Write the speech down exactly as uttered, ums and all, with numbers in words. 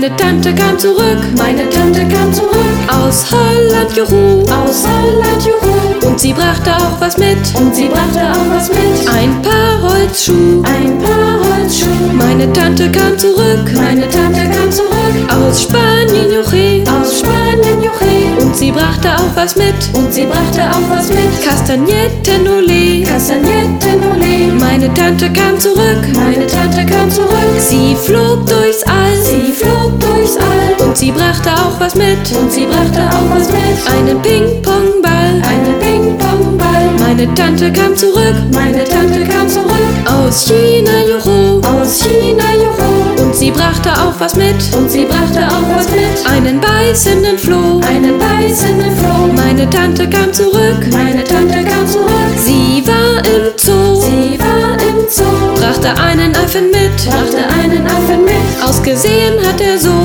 Meine Tante kam zurück, Meine Tante kam zurück aus Holland, juhu. aus Holland, juhu. Und sie brachte auch was mit, Und sie brachte auch was mit, ein paar Holzschuh. ein paar Holzschuhe. Meine Tante kam zurück Meine Tante kam zurück aus Spanien, juche. aus Spanien, juche. Und sie brachte auch was mit, Und sie brachte auch was mit, Kastagnetten-Olé. Kastagnetten-Olé. Meine Tante kam zurück, Meine Tante kam zurück, sie flog durchs All. sie flog durchs All. Und sie brachte auch was mit, Und sie brachte auch was mit, einen Ping-Pong-Ball. einen Ping-Pong-Ball. Meine Tante kam zurück Meine Tante kam zurück aus China, juhu. aus China, juhu. Und sie brachte auch was mit, Und sie brachte auch was mit, einen beißenden Floh. einen beißenden Floh. Meine Tante kam zurück, Meine Tante kam zurück, sie war im Zoo. sie war im Zoo. Brachte einen Affen mit, Brachte einen Affen mit, ausgesehen hat er so.